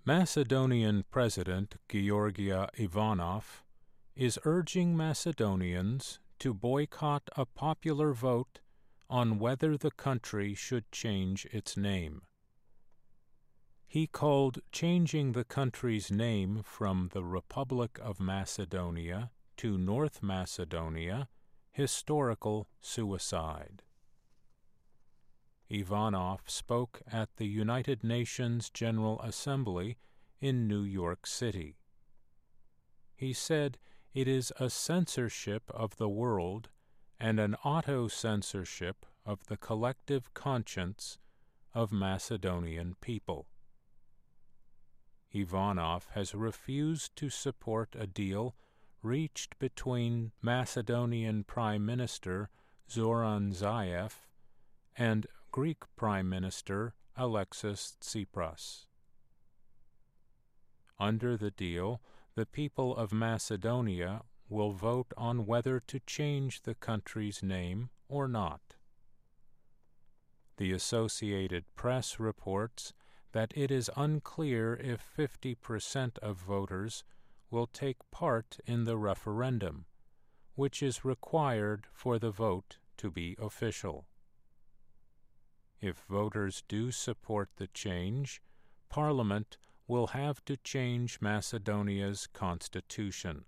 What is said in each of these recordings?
Macedonian President Georgia Ivanov is urging Macedonians to boycott a popular vote on whether the country should change its name. He called changing the country's name from the Republic of Macedonia to North Macedonia historical suicide. Ivanov spoke at the United Nations General Assembly in New York City. He said it is a censorship of the world and an auto-censorship of the collective conscience of Macedonian people. Ivanov has refused to support a deal reached between Macedonian Prime Minister Zoran Zaev and Greek Prime Minister Alexis Tsipras. Under the deal, the people of Macedonia will vote on whether to change the country's name or not. The Associated Press reports that it is unclear if 50% of voters will take part in the referendum, which is required for the vote to be official. If voters do support the change, Parliament will have to change Macedonia's constitution.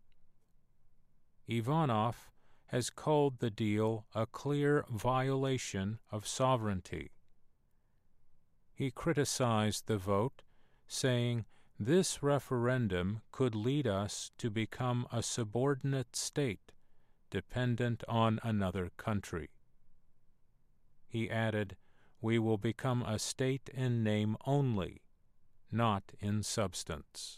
Ivanov has called the deal a clear violation of sovereignty. He criticized the vote, saying, "This referendum could lead us to become a subordinate state, dependent on another country." He added, "We will become a state in name only, not in substance."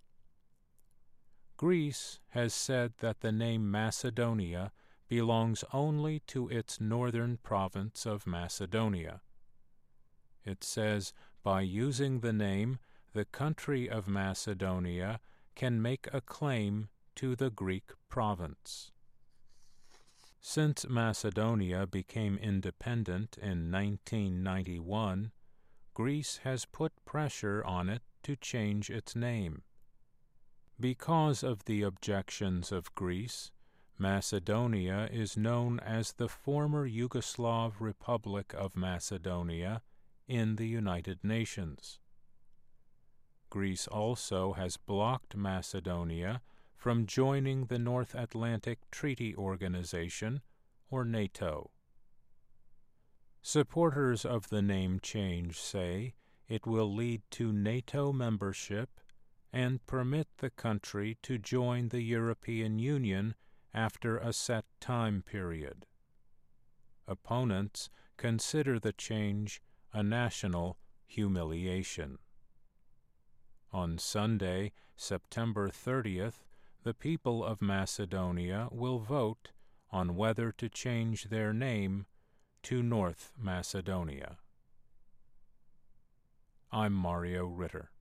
Greece has said that the name Macedonia belongs only to its northern province of Macedonia. It says, by using the name, the country of Macedonia can make a claim to the Greek province. Since Macedonia became independent in 1991, Greece has put pressure on it to change its name. Because of the objections of Greece, Macedonia is known as the former Yugoslav Republic of Macedonia in the United Nations. Greece also has blocked Macedonia from joining the North Atlantic Treaty Organization, or NATO. Supporters of the name change say it will lead to NATO membership and permit the country to join the European Union after a set time period. Opponents consider the change a national humiliation. On Sunday, September 30th, the people of Macedonia will vote on whether to change their name to North Macedonia. I'm Mario Ritter.